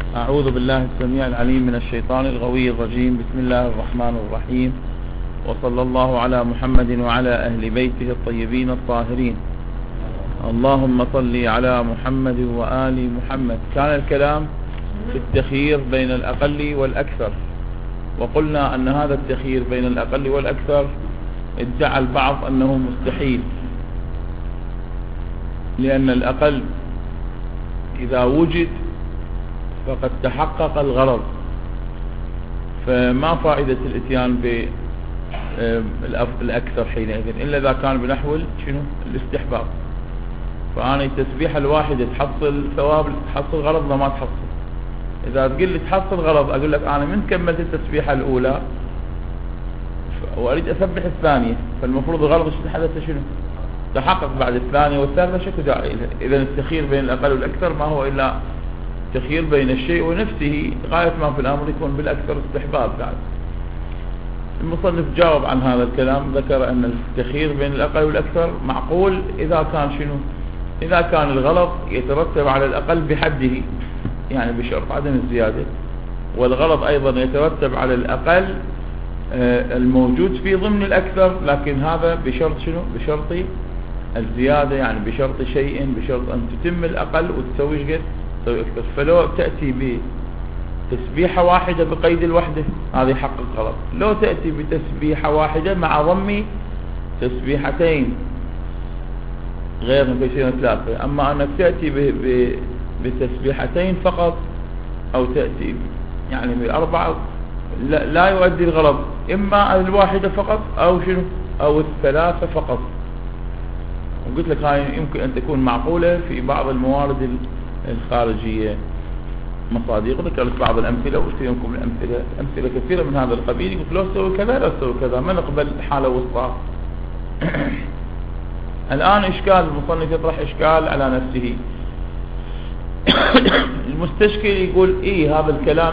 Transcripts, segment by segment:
أعوذ بالله السميع العليم من الشيطان الغوي الرجيم. بسم الله الرحمن الرحيم، وصلى الله على محمد وعلى أهل بيته الطيبين الطاهرين. اللهم صل على محمد وآل محمد. كان الكلام في التخيير بين الأقل والأكثر، وقلنا أن هذا التخيير بين الأقل والأكثر ادعى البعض أنه مستحيل، لأن الأقل إذا وجد فقد تحقق الغرض، فما فائدة الاتيان بالأكثر حينئذ إلا إذا كان بنحو الاستحباب. فأنا التسبيحة الواحدة تحصل ثواب، تحصل غرض ما تحصل. إذا تقول لي تحصل غرض، أقول لك أنا من كملت التسبيحة الأولى وأريد أسبح الثانية، فالمفروض الغرض حدث تحقق بعد الثانية والثالثة، شكو داعي. إذا التخيير بين الأقل والأكثر ما هو إلا تخيير بين الشيء ونفسه، غاية ما في الأمر يكون بالأكثر استحباب. بعد المصنف جاوب عن هذا الكلام، ذكر أن التخيير بين الأقل والأكثر معقول إذا كان إذا كان الغلط يترتب على الأقل بحده، يعني بشرط عدم الزيادة، والغلط أيضا يترتب على الأقل الموجود في ضمن الأكثر، لكن هذا بشرط بشرط الزيادة، يعني بشرط شيء، بشرط أن تتم الأقل وتسوي قد تسوي أكثر. فلو تأتي بتسبيحة واحدة بقيد الوحدة، هذا يحقق غلط. لو تأتي بتسبيحة واحدة مع ضم تسبيحتين غير نفسين ثلاثة، أما أنك تأتي بتسبيحتين فقط، أو تأتي يعني بأربعة، لا يؤدي الغرض، إما الواحدة فقط أو الثلاثة فقط. وقلت لك هاي يمكن أن تكون معقولة في بعض الموارد الخارجية، مصادق. ذكرت بعض الأمثلة وأتيكم أمثلة كثيرة من هذا القبيل. قلت لو سوي كذا لا سوي كذا، ما نقبل حالة وسطى. الآن إشكال المصنف يطرح إشكال على نفسه. المستشكل يقول هذا الكلام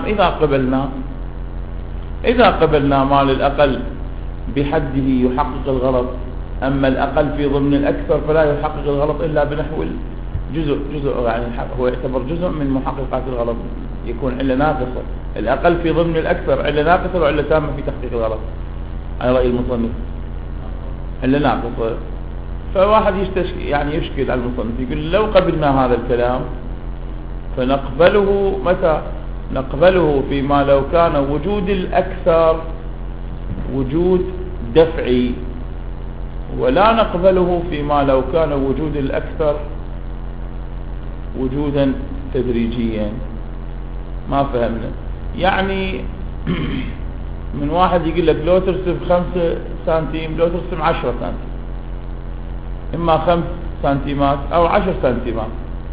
إذا قبلنا ما للأقل بحده يحقق الغرض، أما الأقل في ضمن الأكثر فلا يحقق الغرض إلا بنحو جزء، يعني هو يعتبر جزء من محققات الغرض، يكون علة ناقصة. الأقل في ضمن الأكثر علة ناقصة وعلة تامة في تحقيق الغرض على رأي المصنف، علة ناقصة. فواحد يشكل على المصنف، يقول لو قبلنا هذا الكلام فنقبله متى؟ نقبله فيما لو كان وجود الأكثر وجود دفعي، ولا نقبله فيما لو كان وجود الأكثر وجودا تدريجيا. ما فهمنا يعني. من واحد يقول لك لو ترسم 5 سنتيم، لو ترسم 10 سنتيم، إما 5 سنتيمات أو 10 سنتيمات.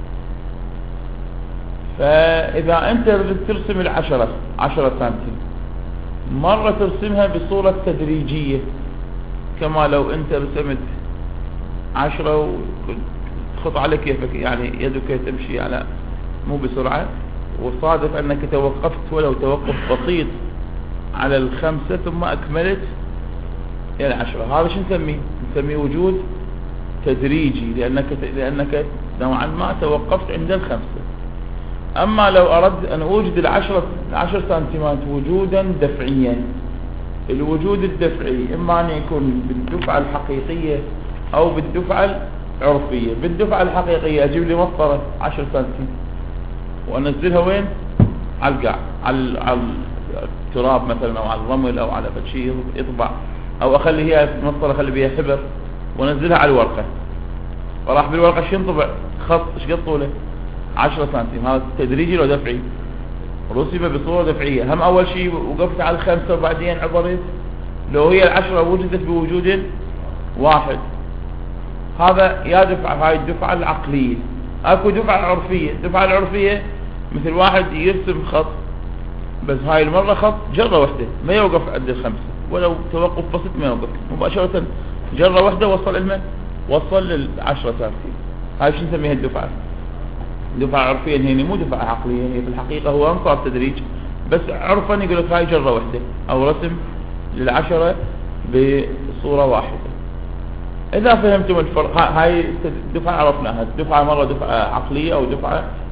فإذا أنت ترسم 10 سنتيم، مرة ترسمها بصورة تدريجية، كما لو أنت رسمت 10 وتخط على كيفك، يعني يدك تمشي على مو بسرعة، وصادف أنك توقفت ولو توقف بسيط على 5 ثم أكملت إلى 10. هذا شو نسميه وجود تدريجي، لأنك نوعا ما توقفت عند 5. أما لو أردت أن أوجد 10 سنتيمات وجودا دفعيا، الوجود الدفعي إما أن يكون بالدفعة الحقيقية أو بالدفعة العرفية. بالدفعة الحقيقية أجيب لي مسطرة 10 سنتيم وأنزلها وين؟ على القاع، على التراب مثلا، أو على الرمل، أو على بشي يطبع، أو أخلي هي مسطرة أخلي بها حبر وأنزلها على الورقة، وراح بالورقة ينطبع خط ايش قد طوله؟ 10 سنتيم. هذا تدريجي لو دفعي؟ رسم بصورة دفعية. هم أول شيء وقفت على 5 وبعدين عبرت. لو هي 10 وجدت بوجود واحد، هذا يا دفعة، هاي الدفعة العقلية. اكو دفعة عرفية. الدفعة العرفية مثل واحد يرسم خط، بس هاي المرة خط جرة واحدة، ما يوقف عند 5، ولو توقف بسيط ما يوقف، مباشرة جرة واحدة وصل 10 سنتيم. هاي شو نسميها؟ الدفعة دفعة عرفية. هي مو دفعة عقلية، هي في الحقيقة هو انصار تدريج، بس عرفا يقول لك هاي جرة واحدة، أو رسم 10 بصورة واحدة. إذا فهمتم الفرق، هاي دفعة عرفناها. دفعة مرة دفعة عقلية أو دفعة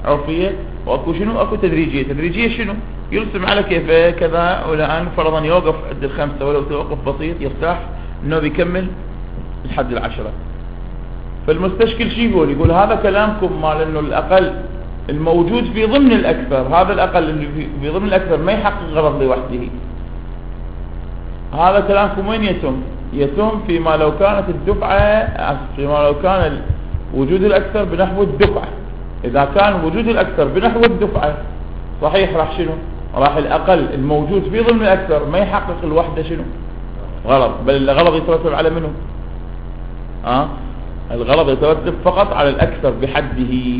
عرفية، واكو شنو، اكو تدريجية. تدريجية شنو؟ يرسم على كيفه كذا، والآن فرضا يوقف عند ال5 ولو توقف بسيط يرتاح انه بيكمل لحد ال10. فالمستشكل شي يقول هذا كلامكم مال انه الاقل الموجود في ضمن الاكثر، هذا الاقل اللي في ضمن الاكثر ما يحقق غرض لوحده. هذا كلامكم وين يتم فيما لو كانت الدفعة، فيما لو كان وجود الاكثر بنحو الدفعة. اذا كان وجود الاكثر بنحو الدفعة صحيح راح شنو، راح الاقل الموجود في ضمن الاكثر ما يحقق الوحدة شنو، غرض، بل الغرض يترتب على منه، الغرض يترتب فقط على الاكثر بحده،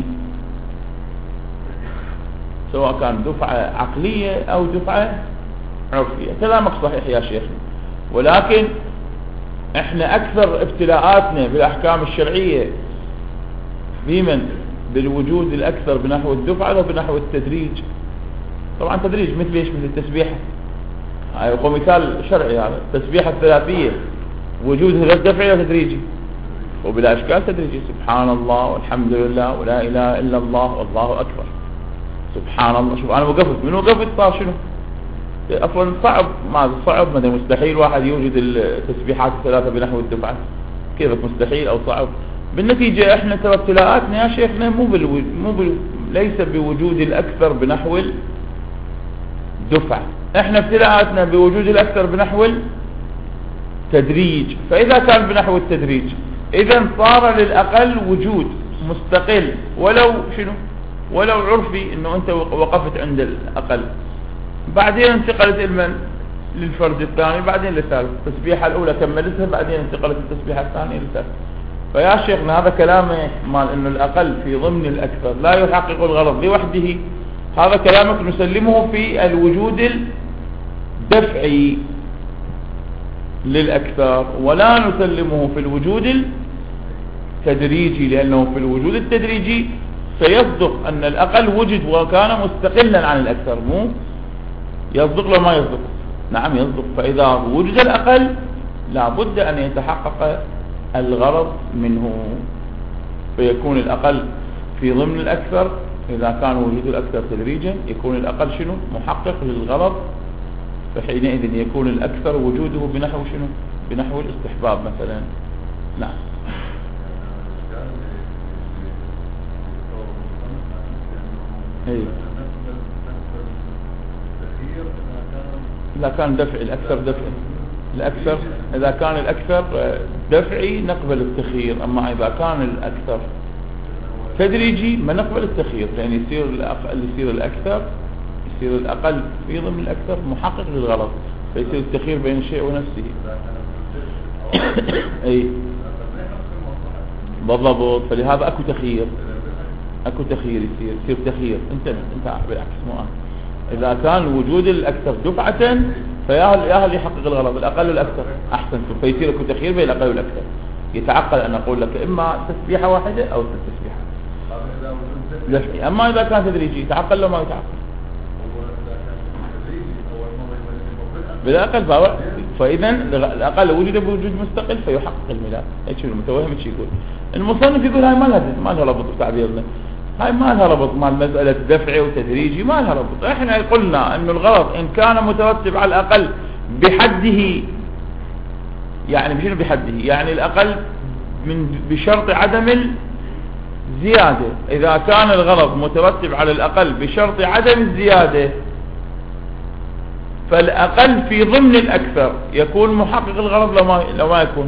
سواء كان دفعة عقلية او دفعة عرفية. كلامك صحيح يا شيخ، ولكن احنا اكثر ابتلاءاتنا بالاحكام الشرعية بمن بالوجود الاكثر بنحو الدفعة وبنحو التدريج. طبعا تدريج مثل ايش؟ مثل التسبيحة، هو مثال شرعي. هذا التسبيحة الثلاثية وجودها دفعي وتدريجي، وبلا اشكال تدريجي. سبحان الله والحمد لله ولا اله الا الله والله اكبر. سبحان الله، شوف انا وقفت، من وقفت صار شنو؟ اصلا صعب، ما صعب، ما مستحيل واحد يوجد التسبيحات الثلاثة بنحو الدفعة، كيف مستحيل او صعب؟ بالنتيجة احنا ترى ابتلاءاتنا يا شيخنا ليس بوجود الاكثر بنحو الدفعة، احنا ابتلاءاتنا بوجود الاكثر بنحو التدريج. فاذا كان بنحو التدريج اذا صار للاقل وجود مستقل، ولو شنو، ولو عرفي انه انت وقفت عند الاقل، بعدين انتقلت المن للفرد الثاني، بعدين للثالث، التسبيحة الاولى كملتها، بعدين انتقلت التسبيحة الثانية للثالث. فيا شيخنا هذا كلامه مال انه الاقل في ضمن الاكثر لا يحقق الغرض لوحده، هذا كلامك نسلمه في الوجود الدفعي للاكثر، ولا نسلمه في الوجود التدريجي، لانه في الوجود التدريجي سيصدق ان الاقل وجد وكان مستقلا عن الاكثر. مو يصدق لو ما يصدق؟ نعم يصدق. فاذا وجد الاقل لابد ان يتحقق الغرض منه، فيكون الاقل في ضمن الاكثر. اذا كان وجود الاكثر تدريجا يكون الاقل شنو، محقق للغرض، فحينئذ يكون الاكثر وجوده بنحو شنو، بنحو الاستحباب مثلا. نعم. إذا كان دفعي الأكثر دفعي، الأكثر إذا كان الأكثر دفعي نقبل التخيير، أما إذا كان الأكثر تدريجي ما نقبل التخيير، لأن يصير الأكثر يصير الأقل في ضمن الأكثر محقق للغرض، فيصير التخيير بين الشيء ونفسه. أي بالضبط. فلهذا أكو تخيير، اكو تخيير، يصير تخيير. انت بالعكس مو أنا. اذا كان وجود الاكثر دفعة فيا هل يحقق الغرض، الاقل والاكثر احسنتم، فيصير اكو تخيير بين الاقل والاكثر. يتعقل ان اقول لك اما تسبيحة واحدة او 6 تسبيحات. اما اذا كان تدريجي يتعقل لو ما يتعقل بالاقل. فاذا الاقل وجد بوجود مستقل فيحقق الميلاد. ايش المتوهم ايش يقول؟ المصنف يقول هاي ما لها ربط بتعبيرنا، هاي ما لها ربط مع مسألة دفعي وتدريجي، ما لها ربط. احنا قلنا انه الغرض ان كان مترتب على الاقل بحده، يعني بشنو بحده؟ يعني الاقل بشرط عدم الزيادة. اذا كان الغرض مترتب على الاقل بشرط عدم الزيادة فالاقل في ضمن الاكثر يكون محقق الغرض لو ما يكون.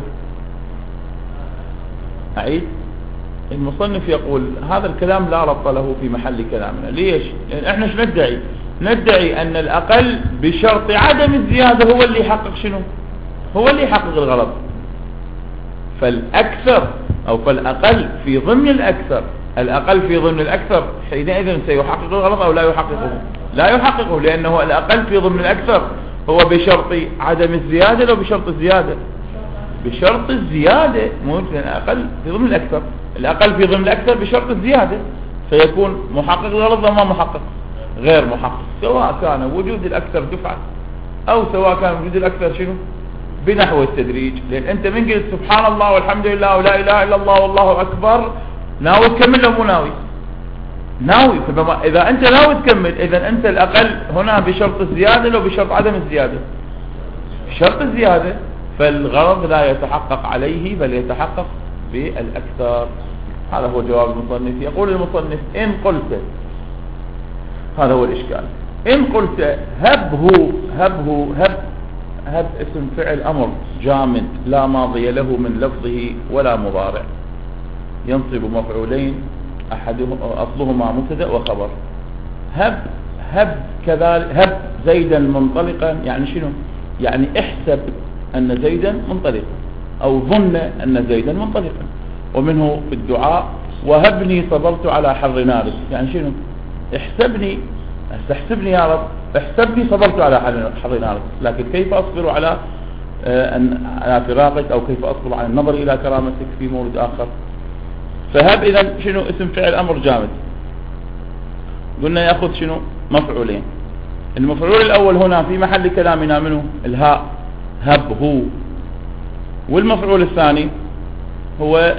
أعيد. المصنف يقول هذا الكلام لا ربط له في محل كلامنا. ليش؟ لأن احنا شو ندعي أن الأقل بشرط عدم الزيادة هو اللي يحقق شنو؟ هو اللي يحقق الغرض. فالأكثر أو فالأقل في ضمن الأكثر، الأقل في ضمن الأكثر حينئذ سيحقق الغرض أو لا يحققه؟ لا يحققه، لأنه الأقل في ضمن الأكثر هو بشرط عدم الزيادة لو بشرط الزيادة؟ بشرط الزيادة. ممكن الأقل في ضمن الأكثر، الأقل في ضمن الأكثر بشرط الزيادة، فيكون محقق الغرض وما محقق؟ غير محقق، سواء كان وجود الأكثر دفعة أو سواء كان وجود الأكثر شنو بنحو التدريج. لأن أنت من قلت سبحان الله والحمد لله ولا إله إلا الله والله أكبر، ناوي تكمل لو مو ناوي؟ ناوي. إذا أنت ناوي تكمل، إذا أنت الأقل هنا بشرط الزيادة لو بشرط عدم الزيادة؟ بشرط الزيادة، فالغرض لا يتحقق عليه بل يتحقق بالأكثر. هذا هو جواب المصنف. يقول المصنف: إن قلت، هذا هو الإشكال، إن قلت هب اسم فعل أمر جامد لا ماضي له من لفظه ولا مضارع، ينصب مفعولين أصلهما مبتدأ وخبر. هب كذلك، هب زيدا منطلقا، يعني شنو؟ يعني احسب أن زيدا منطلقا، أو ظن أن زيدا منطلقا. ومنه في الدعاء: وهبني صبرت على حر نارك، يعني شنو؟ احسبني، استحسبني يا رب، احسبني صبرت على حر نارك، لكن كيف أصبر على فراقك، أو كيف أصبر على النظر إلى كرامتك في مورد آخر. فهب إذن شنو؟ اسم فعل أمر جامد، قلنا يأخذ شنو؟ مفعولين. المفعول الأول هنا في محل كلامنا منه الهاء، هب هو. والمفعول الثاني هو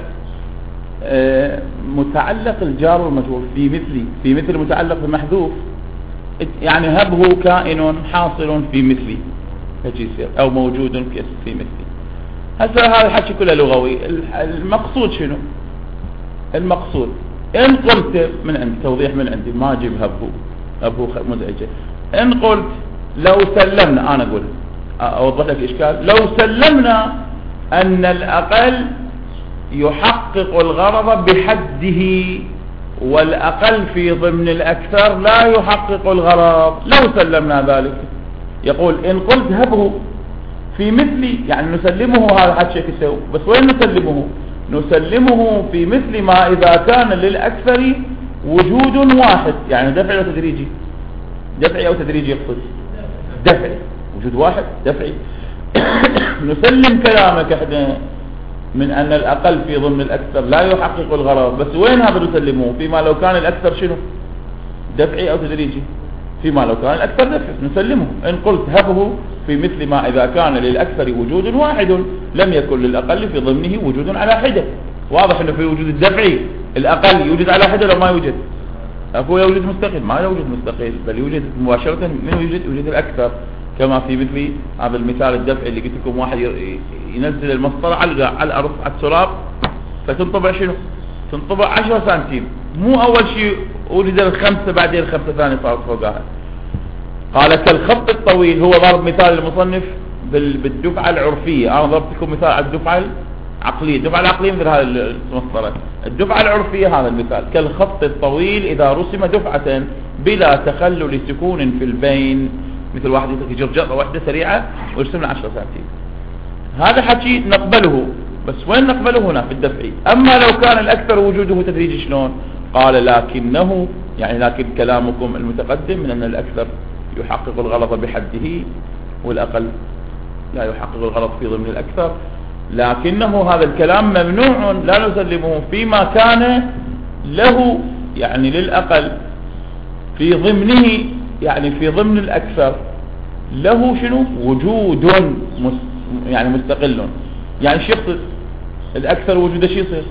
متعلق الجار والمجرور في مثل متعلق بمحذوف، يعني هب هو كائن حاصل في مثلي، يصير أو موجود في مثلي. هسه هذا الحكي كله لغوي. المقصود شنو؟ المقصود إن قلت من عندي توضيح من عندي، ما أجيب هب هو مزعجة. إن قلت لو سلمنا، أنا أقول أوضح لك الإشكال، لو سلمنا أن الأقل يحقق الغرض بحده والأقل في ضمن الأكثر لا يحقق الغرض، لو سلمنا ذلك، يقول إن قلت هبه في مثلي، يعني نسلمه هذا حد شيء يسوي، بس وين نسلمه؟ نسلمه في مثل ما إذا كان للأكثر وجود واحد، يعني دفعي أو تدريجي؟ دفعي أو تدريجي يقصد؟ دفعي، وجود واحد دفعي. نسلم كلامك احنا من أن الأقل في ضمن الأكثر لا يحقق الغرض، بس وين هذا نسلمه؟ فيما لو كان الأكثر شنو؟ دفعي أو تدريجي؟ فيما لو كان الأكثر دفعي نسلمه. إن قلت هبه في مثل ما إذا كان للأكثر وجود واحد لم يكن للأقل في ضمنه وجود على حدة. واضح أنه في وجود الدفعي الأقل يوجد على حدة لو ما يوجد؟ أكو يوجد مستقل؟ ما يوجد مستقل، بل يوجد مباشرة. من يوجد الأكثر، كما في مثل هذا المثال الدفعي اللي قلت لكم، واحد ينزل المسطرة على الأرض على التراب، فتنطبع شنو؟ تنطبع 10 سنتيم. مو أول شيء وجد الخمسة بعدين الخمسة ثانية صارت فوقها. قال كالخط الطويل، هو ضرب مثال المصنف بالدفعة العرفية. أنا ضربت لكم مثال على الدفعة العقلية. الدفعة العقلية مثل هذه المسطرة. الدفعة العرفية هذا المثال: كالخط الطويل إذا رسم دفعة بلا تخلل سكون في البين، مثل واحد يجر جرة واحدة سريعة ويرسم له 10 سنتيم. هذا حكي نقبله، بس وين نقبله؟ هنا في الدفعي. أما لو كان الأكثر وجوده تدريجي شلون؟ قال لكنه، يعني لكن كلامكم المتقدم من أن الأكثر يحقق الغلط بحده والأقل لا يحقق الغلط في ضمن الأكثر، لكنه هذا الكلام ممنوع لا نسلمه فيما كان له، يعني للأقل في ضمنه، يعني في ضمن الأكثر له شنو؟ وجود يعني مستقل. يعني شو يقصد؟ الأكثر وجوده شو يصير؟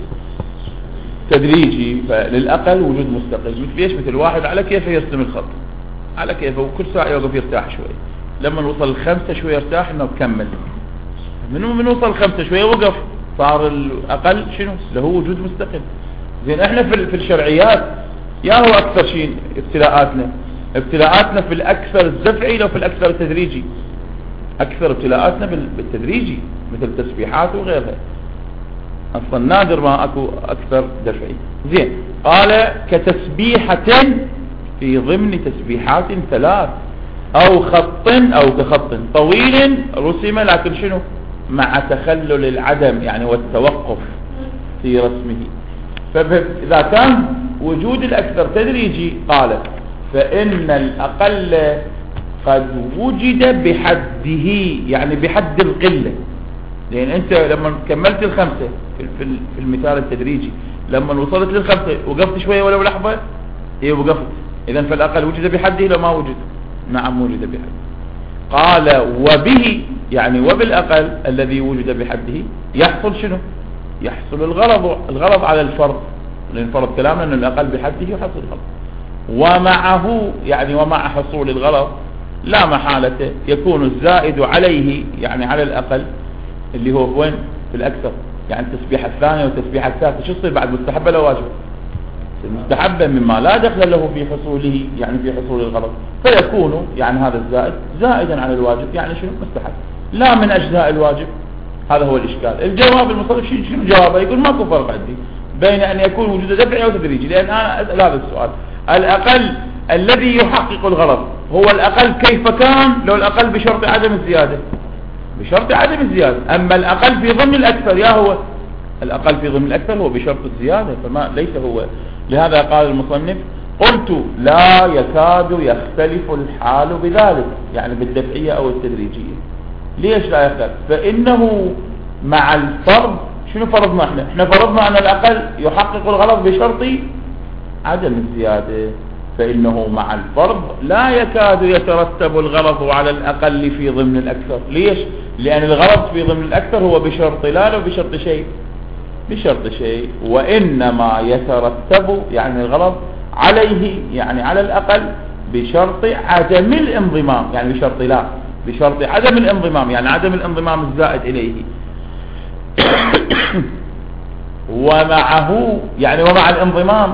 تدريجي، فللأقل وجود مستقل. مثل ايش؟ مثل واحد على كيفه يرسم الخط، على كيفه، وكل ساعة يوقف يرتاح شوي. لما نوصل الخمسة شوي يرتاح انه بكمل، من وصل الخمسة شوي وقف، صار الأقل شنو؟ له وجود مستقل. زين احنا في الشرعيات يا هو أكثر شيء ابتلاءاتنا في الأكثر الدفعي لو في الأكثر التدريجي. أكثر ابتلاءاتنا بالتدريجي مثل التسبيحات وغيرها، أصلا نادر ما أكو أكثر دفعي. زين قال كتسبيحة في ضمن تسبيحات 3، أو خط أو كخط طويل رسم، لكن شنو؟ مع تخلل العدم يعني والتوقف في رسمه. فإذا كان وجود الأكثر تدريجي قال فإن الأقل قد وجد بحده، يعني بحد القلة. لأن أنت لما كملت الخمسة في المثال التدريجي، لما وصلت للخمسة وقفت شوية ولو لحظة، إيه وقفت، إذن فالأقل وجد بحده لو ما وجد؟ نعم وجد بحده. قال وبه، يعني وبالأقل الذي وجد بحده يحصل شنو؟ يحصل الغرض على الفرض، لأن فرض كلامنا أن الأقل بحده يحصل الغرض. ومعه يعني ومع حصول الغرض لا محالة يكون الزائد عليه يعني على الأقل اللي هو وين في الأكثر، يعني التسبيحة الثانية والتسبيحة الثالثة شو يصير بعد؟ مستحبة لو واجب؟ المستحبة مما لا دخل له في حصوله يعني في حصول الغرض، فيكون يعني هذا الزائد زائدا على الواجب، يعني شنو؟ مستحب لا من أجزاء الواجب. هذا هو الإشكال. الجواب المصنف شنو جوابه؟ يقول ماكو فرق عندي بين أن يكون وجود دفعي أو تدريجي، لأن أنا أسأل هذا السؤال. الأقل الذي يحقق الغرض هو الأقل كيف كان، لو الأقل بشرط عدم الزيادة، بشرط عدم الزيادة. أما الأقل في ضمن الأكثر يا هو الأقل في ضمن الأكثر هو بشرط الزيادة، فما ليس هو. لهذا قال المصنف قلت لا يكاد يختلف الحال بذلك، يعني بالدفعية أو التدريجية. ليش لا يختلف؟ فإنه مع الفرض، شنو فرضنا احنا فرضنا أن الأقل يحقق الغرض بشرط عدم الزيادة، فإنه مع الفرض لا يكاد يترتب الغرض على الأقل في ضمن الأكثر. ليش؟ لأن الغرض في ضمن الأكثر هو بشرط لا بشرط شيء، بشرط شيء، وإنما يترتب يعني الغرض عليه يعني على الأقل بشرط عدم الانضمام، يعني بشرط لا بشرط عدم الانضمام، يعني عدم الانضمام الزائد إليه. ومعه يعني ومع الانضمام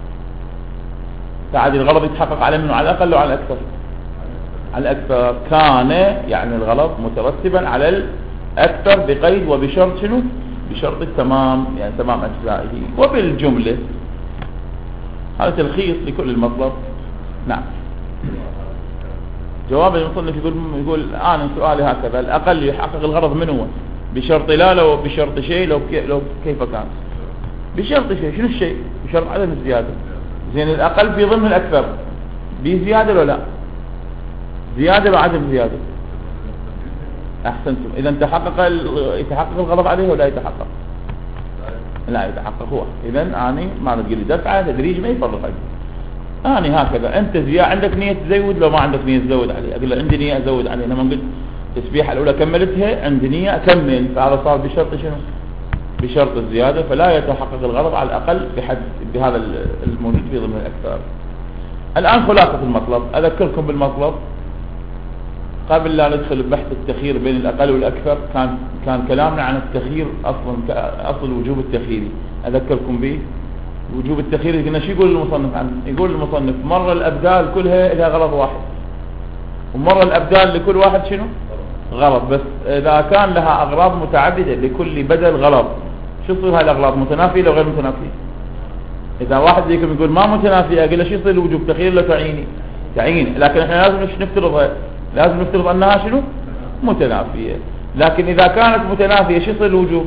تعد الغرض يتحقق على منه على الأقل وعلى الأكثر، على الأكثر كان يعني الغرض مترتبا على الأكثر بقيد وبشرط شنو؟ بشرط التمام، يعني تمام أجزائه. وبالجملة هذا تلخيص لكل المطلب. نعم. جواب المصنف يقول الآن سؤالي هكذا: الأقل يحقق الغرض من هو؟ بشرط لا لو بشرط شيء لو كيف كان؟ بشرط شيء. شنو الشيء؟ بشرط عدم الزيادة. زين الأقل في ضمن الأكثر بزيادة ولا لا؟ زيادة وعدم زيادة. أحسنتم. إذا يتحقق الغرض عليه ولا يتحقق؟ لا يتحقق هو. إذا أنا ما نقول لي دفعة تدريج ما يفرق عليه. أنا هكذا أنت عندك نية تزود، لو ما عندك نية تزود عليه أقول له عندي نية أزود عليه. أنا ما قلت التسبيحة الأولى كملتها عندي نية أكمل، فهذا صار بشرط شنو؟ بشرط الزيادة، فلا يتحقق الغرض على الأقل بهذا الموجود في ضمن الأكثر. الآن خلاصة المطلب، أذكركم بالمطلب قبل لا ندخل ببحث التخيير بين الأقل والأكثر. كان كلامنا عن التخيير أصل وجوب التخييري. أذكركم به وجوب التخيير. قلنا شو يقول المصنف عنه؟ يقول المصنف مرة الأبدال كلها لها غرض واحد، ومرة الأبدال لكل واحد شنو؟ غرض. بس إذا كان لها أغراض متعددة لكل بدل غرض، شو يصير هاي الأغراض؟ متنافية لو غير متنافية؟ إذا واحد فيكم يقول ما متنافية أقول له شو يصير الوجوب؟ تخيير لا تعيين، لكن إحنا لازم نفترضها، لازم نفترض أنها شنو؟ متنافية. لكن إذا كانت متنافية شو يصير الوجوب؟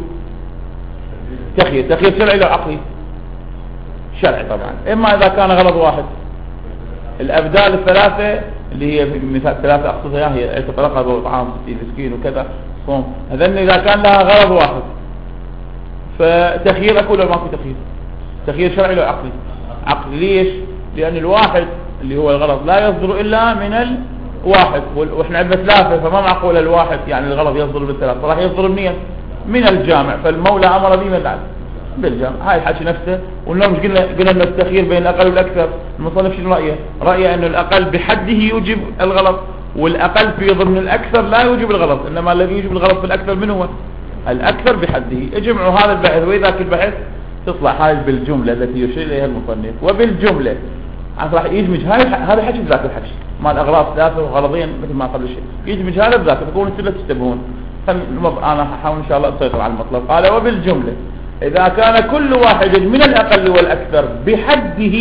تخيير شرعي لو عقلي؟ شرعي طبعا. إما إذا كان غرض واحد. الأبدال الثلاثة اللي هي مثال ثلاثة أقصدها هي عتق رقبة وطعام 60 مسكين وكذا صوم، هذن إذا كان لها غرض واحد فتخيير أكو ولا ماكو تخيير؟ تخيير شرعي لو عقلي؟ عقلي. ليش؟ لأن الواحد اللي هو الغرض لا يصدر إلا من الواحد، وإحنا عندنا ثلاثة فما معقول الواحد يعني الغرض يصدر بالثلاثة، راح يصدر منين؟ من الجامع. فالمولى أمر به من بالجامع. هاي الحكي نفسه. والنوم قلنا أن التخيير بين الأقل والأكثر. المصنف شنو رأيه؟ رأيه أن الأقل بحده يوجب الغلط، والأقل في ضمن الأكثر لا يوجب الغلط، إنما الذي يوجب الغلط في الأكثر من هو؟ الأكثر بحده. اجمعوا هذا البحث وإذاك البحث تصلح هاي بالجملة التي يشير إليها المصنف. وبالجملة راح يدمج هذا الحكي بذاك الحكي مع الأغراض ثلاثة وغرضين مثل ما قبل شيء، يدمج هذا بذاك تكون السلة تشتبهون. أنا هحاول إن شاء الله أسيطر على المطلب. قال وبالجملة إذا كان كل واحد من الأقل والأكثر بحده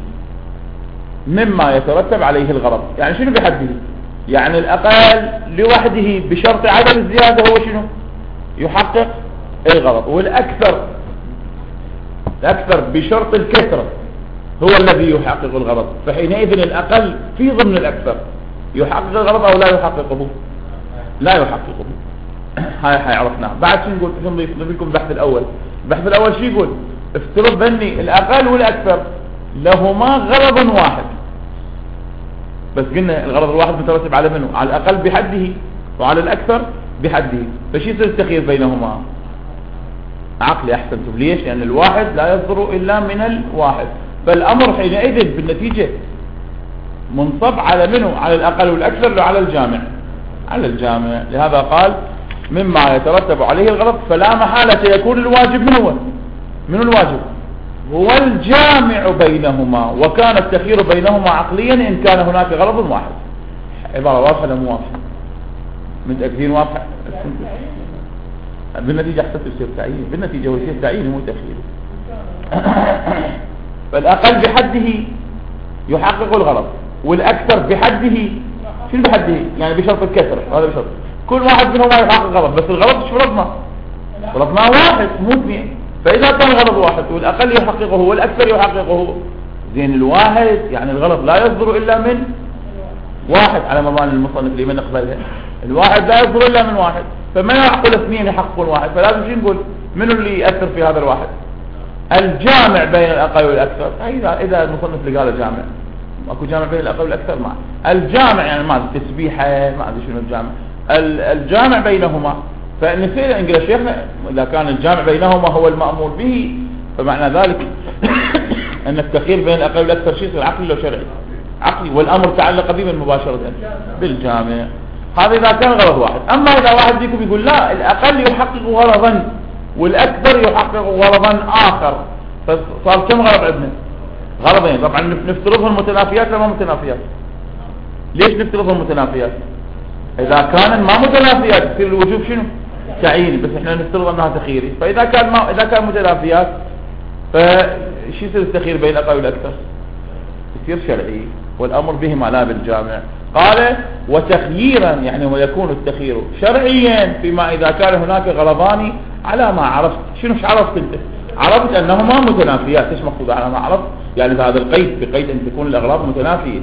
مما يترتب عليه الغرض. يعني شنو بحده؟ يعني الأقل لوحده بشرط عدم الزيادة هو شنو؟ يحقق الغرض، والأكثر بشرط الكثرة هو الذي يحقق الغرض. فحينئذ الأقل في ضمن الأكثر يحقق الغرض أو لا يحققه؟ لا يحققه. هاي عرفناه. بعد شو نقول؟ نضيف لكم البحث الأول. البحث الأول شو يقول؟ افترض بني الأقل والأكثر لهما غرض واحد، بس قلنا الغرض الواحد مترتب على منه؟ على الأقل بحده وعلى الأكثر بحده. فشي يصير التخيير بينهما؟ عقلي. أحسنتم. ليش؟ لأن الواحد لا يصدر إلا من الواحد، فالأمر حينئذ بالنتيجة منصب على منه؟ على الأقل والأكثر ولا على الجامع؟ على الجامع. لهذا قال مما يترتب عليه الغرض فلا محالة يكون الواجب من الواجب هو الجامع بينهما، وكان التخيير بينهما عقليا إن كان هناك غرض واحد. عبارة واضحة ولا مو واضحة؟ متأكدين واضحة؟ بالنتيجة حتى تصير تعيين، بالنتيجة هو يصير تعيين مو تخيير. فالأقل بحده يحقق الغرض، والأكثر بحده شنو بحده؟ يعني بشرط الكسر، هذا بشرط كل واحد منهما يحقق غرض، بس الغرض شو فرضنا واحد مو اثنين. فإذا كان الغرض واحد والأقل يحققه والأكثر يحققه، زين الواحد يعني الغرض لا يصدر إلا من واحد على مباني المصنف لمن نقبلها. الواحد لا يصدر إلا من واحد، فما يعقل اثنين يحققون واحد، فلازم شو نقول؟ منو اللي يأثر في هذا الواحد؟ الجامع بين الأقل والأكثر. إذا المصنف اللي قال جامع، اكو جامع بين الأقل والأكثر؟ ما الجامع يعني ما التسبيحة، ما أدري شنو الجامع، الجامع بينهما. فنسينا نقول شيخنا إذا كان الجامع بينهما هو المأمور به، فمعنى ذلك أن التخيير بين الأقل والأكثر شيء عقلي لو شرعي؟ عقلي، والأمر تعلق به مباشرة بالجامع. هذا إذا كان غرض واحد. أما إذا واحد فيكم يقول لا الأقل يحقق غرضا والأكثر يحقق غرضا آخر، فصار كم غرض عندنا؟ غرضين. طبعا نفترضهم متنافيات ولا ما متنافيات؟ ليش نفترضهم متنافيات؟ إذا كان ما متنافيات يصير الوجوب شنو؟ تعييني، بس احنا نفترض انها تخييري. فاذا كان اذا كان متنافيات فشو يصير التخيير بين الاقل والاكثر؟ يصير شرعي، والامر بهما لا بالجامع. قال وتخييرا يعني ويكون التخيير شرعيا فيما اذا كان هناك غرضان على ما عرفت. شنو عرفت انت؟ عرفت انهما متنافيات. ايش مقصود على ما عرفت؟ يعني هذا القيد بقيد ان تكون الاغراض متنافيه.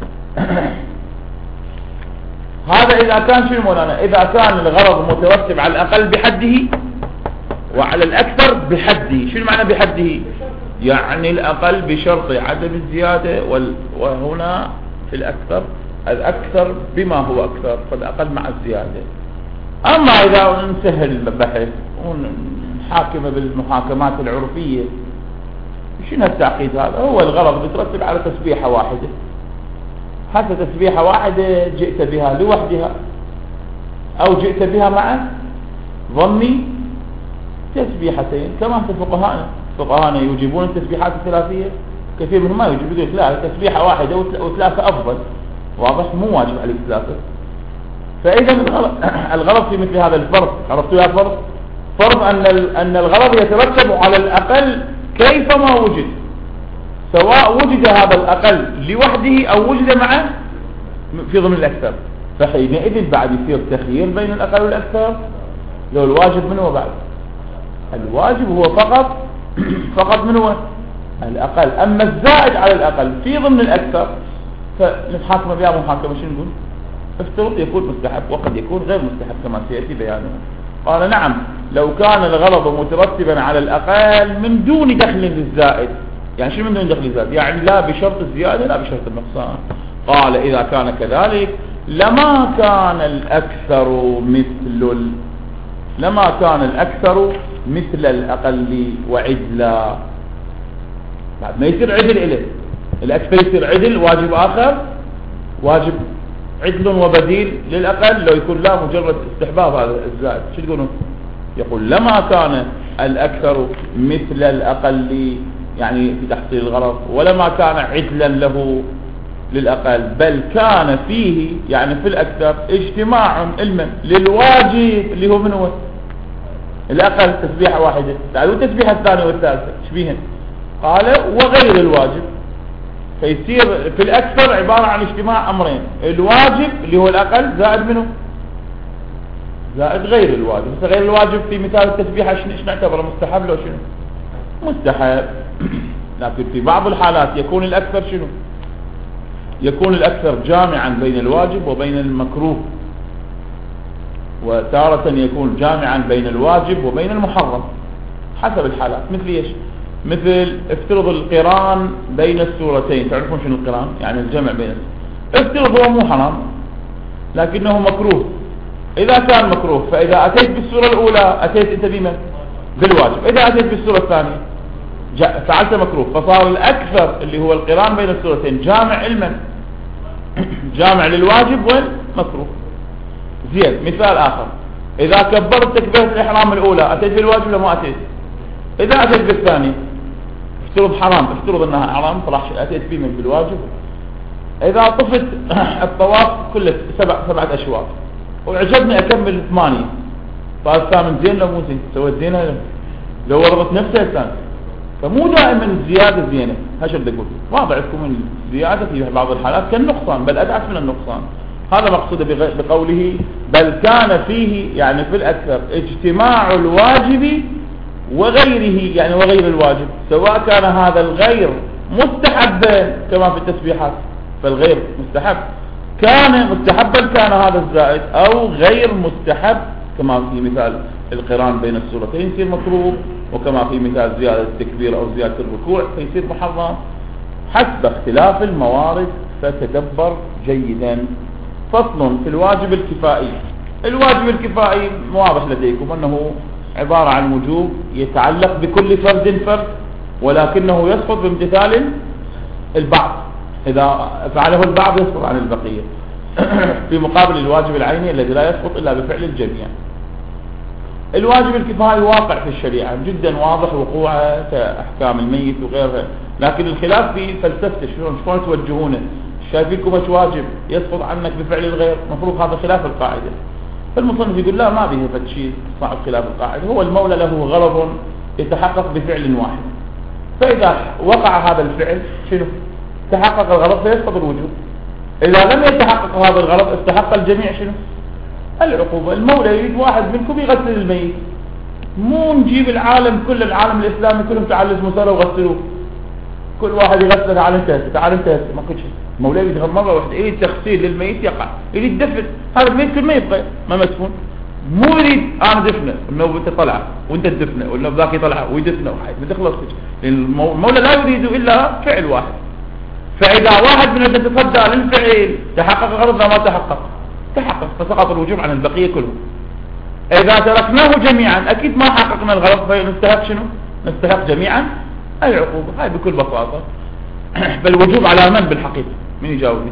هذا إذا كان شنو مولانا؟ إذا كان الغرض مترتب على الأقل بحده وعلى الأكثر بحده. شنو معنى بحده؟ يعني الأقل بشرط عدم الزيادة، وهنا في الأكثر بما هو أكثر، فالأقل مع الزيادة. أما إذا نسهل البحث ونحاكم بالمحاكمات العرفية، شنو التعقيد هذا؟ هو الغرض بيترتب على تسبيحة واحدة، حتى تسبيحة واحدة جئت بها لوحدها أو جئت بها مع ظني تسبيحتين، كما في فقهاءنا يجيبون التسبيحات الثلاثية، كثير منهم ما يجيبون لا تسبيحة واحدة وثلاثة أفضل. واضح؟ مو واجب عليك ثلاثة. فإذا الغرض في مثل هذا الفرض، عرفتوا يا فرض أن الغرض يترتب على الأقل كيفما وجد، سواء وجد هذا الأقل لوحده أو وجد معه في ضمن الأكثر. فحينئذ بعد يصير تخيير بين الأقل والأكثر. لو الواجب من هو بعد؟ الواجب هو فقط من هو؟ الأقل. أما الزائد على الأقل في ضمن الأكثر فنتحاكم بها محاكمة شنو نقول؟ افترض يكون مستحب وقد يكون غير مستحب كما سيأتي بيانه. قال نعم لو كان الغرض مترتبا على الأقل من دون دخل للزائد. يعني شو من دون دخل الزائد؟ يعني لا بشرط الزيادة لا بشرط النقصان. قال إذا كان كذلك لما كان الأكثر مثل الأقل وعدلا. بعد ما يصير عدل إليه الأكثر يصير عدل، واجب آخر، واجب عدل وبديل للأقل. لو يكون لا مجرد استحباب هذا الزائد شو تقولون؟ يقول لما كان الأكثر مثل الأقل يعني في تحصيل الغرض، ولما كان عدلا له للأقل، بل كان فيه يعني في الأكثر اجتماع علما للواجب اللي هو من هو الأقل تسبيحة واحدة، تعالوا التسبيحة الثانية والثالثة شبيهن. قال وغير الواجب، فيصير في الأكثر عبارة عن اجتماع أمرين، الواجب اللي هو الأقل زائد منه زائد غير الواجب. بس غير الواجب في مثال التسبيحة ايش نعتبره؟ مستحب لو شنو؟ مستحب. لكن في بعض الحالات يكون الأكثر شنو؟ يكون الأكثر جامعا بين الواجب وبين المكروه، وتارة يكون جامعا بين الواجب وبين المحرم حسب الحالات. مثل ايش؟ مثل افترض القران بين السورتين. تعرفون شنو القران؟ يعني الجمع بين افترض هو مو حرام لكنه مكروه. إذا كان مكروه فإذا أتيت بالسورة الأولى أتيت أنت بما بالواجب، إذا أتيت بالسورة الثانية فعلت مكروه. فصار الأكثر اللي هو القران بين السورتين جامع علما، جامع للواجب والمكروه. زين، مثال آخر، إذا كبرت تكبيرة الإحرام الأولى أتيت بالواجب ولا ما أتيت؟ إذا أتيت بالثانية افترض حرام، افترض أنها حرام طلع أتيت فيه من بالواجب. إذا طفت الطواف كله 7 أشواط وعجبني أكمل 8، فالثامن زين لو مو زين؟ سويت زينة لو وربط نفسه الثاني. فمو دائما الزيادة زينة، هاش بدي أقول، واضح لكم الزيادة في بعض الحالات كالنقصان بل أدعس من النقصان. هذا مقصود بقوله بل كان فيه يعني في الأكثر اجتماع الواجب وغيره، يعني وغير الواجب، سواء كان هذا الغير مستحبا كما في التسبيحات فالغير مستحب، كان مستحبا كان هذا الزائد، أو غير مستحب كما في مثال القران بين السورتين يصير مكروه، وكما في مثال زيادة التكبير أو زيادة الركوع فيصير محرم، حسب اختلاف الموارد فتدبر جيدا. فصل في الواجب الكفائي. الواجب الكفائي واضح لديكم أنه عبارة عن وجوب يتعلق بكل فرد فرد، ولكنه يسقط بامتثال البعض، إذا فعله البعض يسقط عن البقية في مقابل الواجب العيني الذي لا يسقط إلا بفعل الجميع. الواجب الكفائي واقع في الشريعة جدا واضح وقوعه كأحكام الميت وغيرها، لكن الخلاف في فلسفته شلون توجهونه. شايفينكم مش واجب يسقط عنك بفعل الغير، مفروض هذا خلاف القاعدة. فالمصنف يقول لا، ما به فتشي صعب خلاف القاعدة، هو المولى له غرض يتحقق بفعل واحد، فإذا وقع هذا الفعل شنو؟ تحقق الغرض فيسقط الوجوب. إذا لم يتحقق هذا الغرض استحق الجميع شنو؟ العقوبة. المولى يريد واحد منكم يغسل الميت، مو نجيب العالم كل العالم الإسلامي كلهم تعالوا مسألة وغسلوه، كل واحد يغسل تعال انت ما كل شيء. المولى يريد مرة واحدة، يريد تغسيل للميت يقع، يريد دفن هذا الميت كل ما يبقى ما مدفون، مو يريد انا دفنه والنوب انت طلع وانت تدفنه والنوب ذاك يطلع ويدفنه وحيد بتخلص. المولى لا يريد الا فعل واحد. فاذا واحد من يتصدى للفعل تحقق غرضنا ما تحقق فسقط الوجوب عن البقية كلهم. اذا تركناه جميعا اكيد ما حققنا الغرض، فنستحق شنو؟ نستحق جميعا العقوبة. هاي بكل بساطة. فالوجوب على من بالحقيقة؟ من يجاوبني؟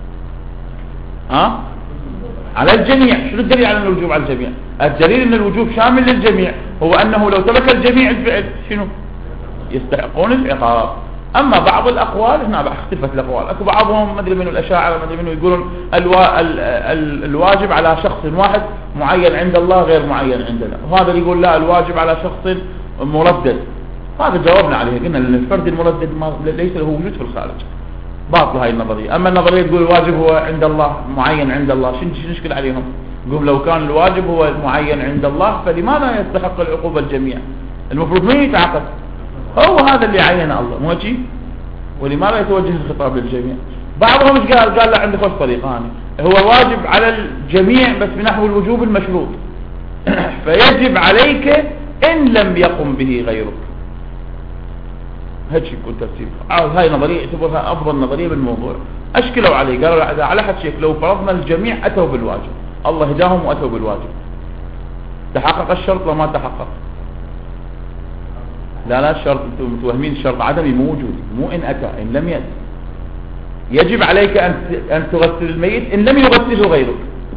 على الجميع. شنو الدليل على الوجوب على الجميع؟ الدليل ان الوجوب شامل للجميع هو انه لو ترك الجميع الفعل شنو؟ يستحقون العقاب. اما بعض الاقوال هنا اختلفت الاقوال، اكو بعضهم ما ادري منه الاشاعره ما ادري منه يقولون الواجب على شخص واحد معين عند الله غير معين عندنا، وهذا يقول لا الواجب على شخص مردد. هذا جاوبنا عليه، قلنا ان الفرد المردد ليس له وجود في الخارج، باطل هاي النظريه. اما النظريه تقول الواجب هو عند الله معين عند الله، شنو نشكل عليهم؟ نقول لو كان الواجب هو معين عند الله فلماذا يستحق العقوبه الجميع؟ المفروض من يتعاقب؟ هو هذا اللي عين الله، مو هيك؟ ولماذا يتوجه الخطاب للجميع؟ بعضهم ايش قال لا عندي خوش طريقان، هو واجب على الجميع بس بنحو الوجوب المشروط فيجب عليك ان لم يقم به غيرك. هيك يكون ترتيب. هاي نظريه يعتبرها افضل نظريه بالموضوع. اشكلوا عليه قالوا على حد شيء لو فرضنا الجميع اتوا بالواجب، الله هداهم واتوا بالواجب، تحقق الشرط وما تحقق؟ لا الشرط انتم متوهمين، الشرط عدمي مو وجودي، مو ان اتى، ان لم يأتي. يجب عليك ان تغسل الميت ان لم يغسله غيرك.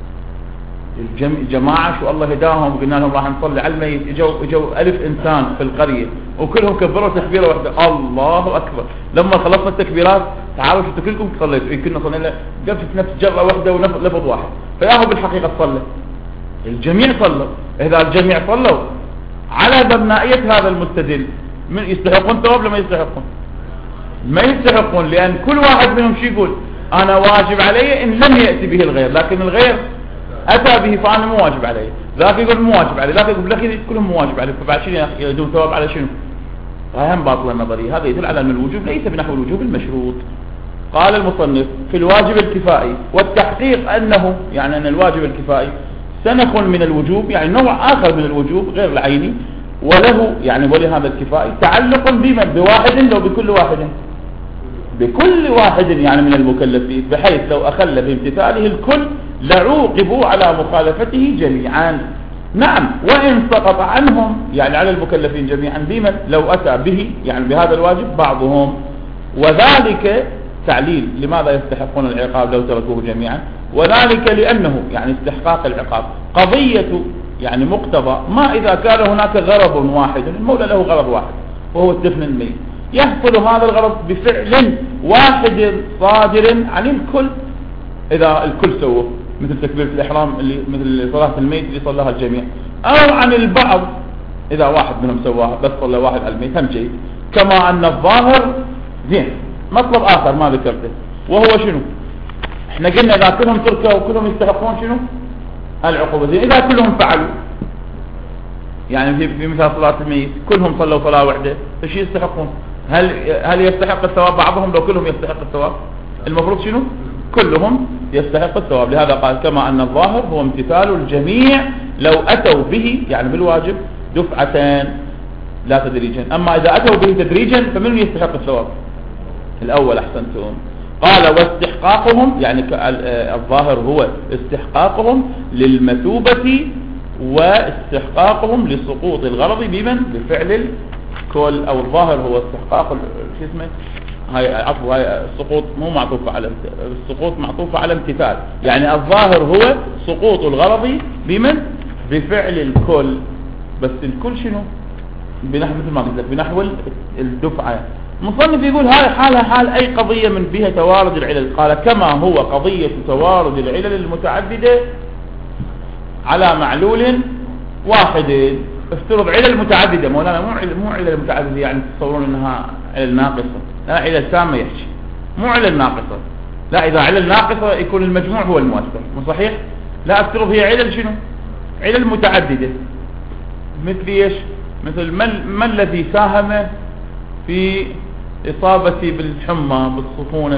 الجماعة شو الله هداهم قلنا لهم راح نصلي على الميت، اجوا 1000 انسان في القرية وكلهم كبروا تكبيرة واحدة، الله اكبر. لما خلصنا التكبيرات تعالوا شفتوا كلكم صليتوا، كنا صلينا قفت نفس جرة واحدة ولفظ واحد، فياهو بالحقيقة صلى الجميع صلوا. اذا الجميع صلوا على بنائية هذا المستدل من يستحقون ثواب لما يستحقون؟ ما يستحقون، لان كل واحد منهم شو يقول؟ انا واجب علي ان لم يأتي به الغير، لكن الغير اتى به فانا مو واجب عليه. ذاك يقول مو واجب عليه، ذاك يقول لك كلهم مو واجب عليه، فبعد شنو يدون ثواب على شنو؟ اهم باطل النظريه. هذا يدل على ان الوجوب ليس بنحو الوجوب المشروط. قال المصنف في الواجب الكفائي والتحقيق انه يعني ان الواجب الكفائي سنخ من الوجوب، يعني نوع اخر من الوجوب غير العيني، وله يعني ولهذا الكفائي تعلق بمن؟ بواحد لو بكل واحد؟ بكل واحد يعني من المكلفين، بحيث لو أخل بامتثاله الكل لعوقبوا على مخالفته جميعا. نعم، وإن سقط عنهم يعني على المكلفين جميعا بمن؟ لو أتى به يعني بهذا الواجب بعضهم، وذلك تعليل لماذا يستحقون العقاب لو تركوه جميعا، وذلك لأنه يعني استحقاق العقاب قضية يعني مقتضى ما إذا كان هناك غرض واحد، المولى له غرض واحد وهو الدفن الميت، يحصل هذا الغرض بفعل واحد صادر عن الكل. إذا الكل سووا مثل تكبيرة الإحرام اللي مثل صلاة الميت اللي صلاها الجميع، أو عن البعض إذا واحد منهم سواها بس صلى واحد على الميت هم جيد. كما أن الظاهر زين. مطلب آخر ما ذكرته وهو شنو؟ احنا قلنا إذا كلهم تركوا وكلهم يستحقون شنو؟ العقوبة. زين إذا كلهم فعلوا يعني في مثال صلاة الميت كلهم صلوا صلاة واحدة فشي يستحقون؟ هل يستحق الثواب بعضهم لو كلهم يستحق الثواب؟ المفروض شنو؟ كلهم يستحق الثواب. لهذا قال كما أن الظاهر هو امتثال الجميع لو أتوا به يعني بالواجب دفعتان لا تدريجا. أما إذا أتوا به تدريجا فمن يستحق الثواب؟ الأول. أحسنتم. قال واستحقاقهم يعني الظاهر هو استحقاقهم للمثوبة واستحقاقهم لسقوط الغرض بمن؟ بفعل الكل. أو الظاهر هو استحقاق شو اسمه هاي عفوا هاي السقوط مو معطوفة على السقوط معطوفة على امتثال. يعني الظاهر هو سقوط الغرض بمن؟ بفعل الكل. بس الكل شنو؟ بنحو مثل ما قلت بنحو الدفعة. المصنف يقول هاي حالها حال أي قضية من بها توارد العلل. قال كما هو قضية توارد العلل المتعددة على معلول واحد. افترض علل متعددة مولانا مو علل متعددة يعني تصورون انها علل ناقصة، لا علل سامة يحكي مو علل ناقصة. لا إذا علل ناقصة يكون المجموع هو المؤثر مو صحيح؟ لا افترض هي علل شنو؟ علل متعددة مثل ايش؟ مثل ما الذي ساهم في إصابتي بالحمى بالصفونة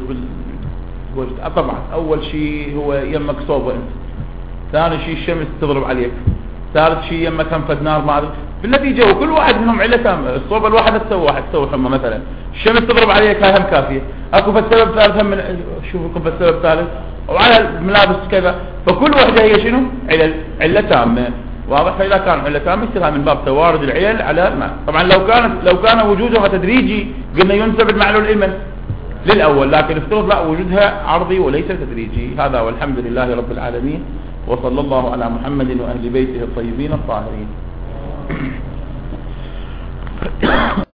طبعا أول شيء هو يمك صوبة أنت، ثاني شيء الشمس تضرب عليك، ثالث شيء يمك هم نار ما أدري. بالنتيجة وكل واحد منهم علة الصوبة الواحدة تسوي حمى مثلا، الشمس تضرب عليك هاي هم كافية. أكو فالسبب ثالث هم من شوفوا فالسبب ثالث وعلى الملابس كذا. فكل واحدة هي شنو؟ علة تامة. واضح؟ فإذا كان علة تامة يصير من باب توارد العلل على ما. طبعا لو كان وجودها تدريجي قلنا ينسب المعلول الإيمن للأول، لكن افترض لا وجودها عرضي وليس تدريجي. هذا والحمد لله رب العالمين، وصلى الله على محمد وأهل بيته الطيبين الطاهرين.